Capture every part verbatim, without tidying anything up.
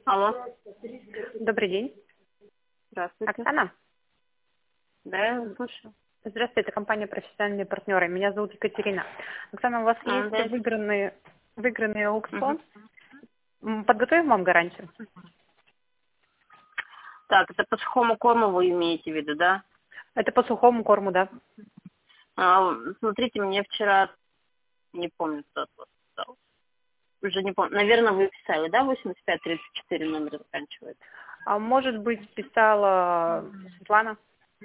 Алло, Добрый день. здравствуйте. Оксана? Да, я слушаю. Здравствуйте, это компания «Профессиональные партнеры». Меня зовут Екатерина. Оксана, у вас А, есть да. выигранный, выигранный Мгм. аукцион? М, Подготовим вам гарантию? Так, это по сухому корму вы имеете в виду, да? Это по сухому корму, да? А, смотрите, мне вчера, не помню, кто от вас писал. Уже не помню. Наверное, вы писали, да? восемьдесят пять тридцать четыре номер заканчивается. А может быть, писала Светлана?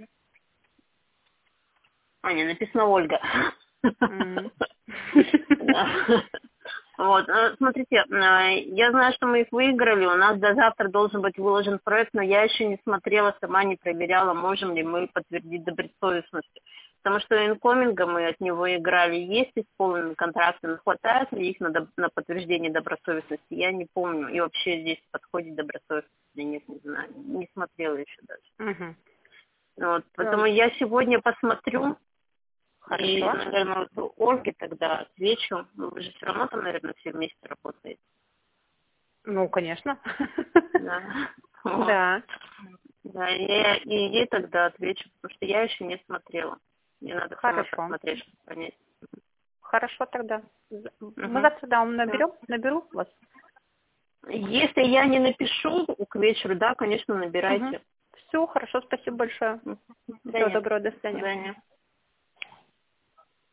А, не, написано Ольга. М. Да. Вот, э, смотрите, э, я знаю, что мы их выиграли, у нас до завтра должен быть выложен проект, но я еще не смотрела, сама не проверяла, можем ли мы подтвердить добросовестность. Потому что инкоминга мы от него играли, есть исполненные контракты, но хватает ли их на, доб- на подтверждение добросовестности, я не помню. И вообще здесь подходит добросовестность или нет, не знаю, не смотрела еще даже. Мгм. Вот, поэтому Эм, я сегодня посмотрю, и, Хорошо. наверное, вот Ольге тогда отвечу. Ну, вы же все равно там, наверное, все вместе работаете. Ну, конечно. Да. Вот. Да. Да, и, я- и ей тогда отвечу, потому что я еще не смотрела. Мне надо самой Хорошо. посмотреть, чтобы понять. Хорошо тогда. З- Мы Угу. завтра да, вам наберем, наберу вас. Если я не напишу к вечеру, да, конечно, Угу. набирайте. Все, хорошо, спасибо большое. Мгм. Да Всего нет. доброго, до До свидания. свидания.